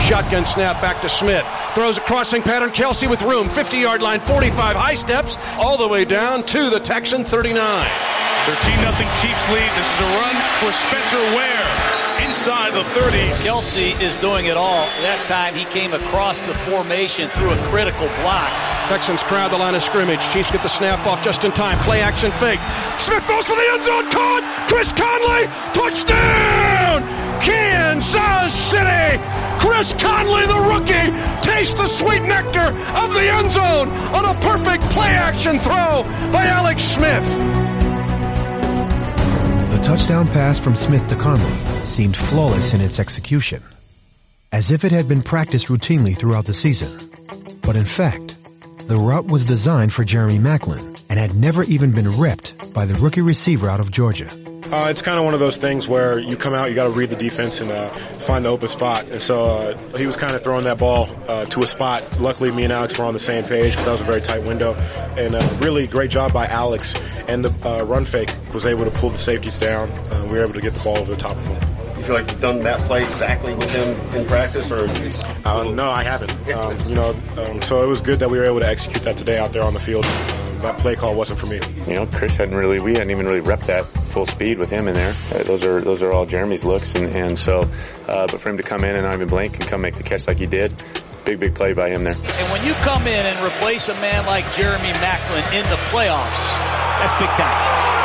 Shotgun snap back to Smith. Throws a crossing pattern. Kelce with room. 50-yard line, 45. High steps all the way down to the Texan 39. 13-0 Chiefs lead. This is a run for Spencer Ware inside the 30. Kelce is doing it all. That time he came across the formation through a critical block. Texans crowd the line of scrimmage. Chiefs get the snap off just in time. Play action fake. Smith throws for the end zone. Caught. Chris Conley. Touchdown. Kansas City. Chris Conley, the rookie, tastes the sweet nectar of the end zone on a perfect play action throw by Alex Smith. The touchdown pass from Smith to Conley seemed flawless in its execution, as if it had been practiced routinely throughout the season. But in fact, the route was designed for Jeremy Maclin and had never even been repped by the rookie receiver out of Georgia. It's kind of one of those things where you come out, you got to read the defense and find the open spot. And so he was kind of throwing that ball to a spot. Luckily, me and Alex were on the same page because that was a very tight window. And really great job by Alex. And the run fake was able to pull the safeties down. We were able to get the ball over the top of them. You feel like you've done that play exactly with him in practice? Or no, I haven't. So it was good that we were able to execute that today out there on the field. That play call wasn't for me. Chris we hadn't even really repped that full speed with him in there. Those are all Jeremy's looks, and so, but for him to come in and not even blink and come make the catch like he did, big play by him there. And when you come in and replace a man like Jeremy Maclin in the playoffs, that's big time.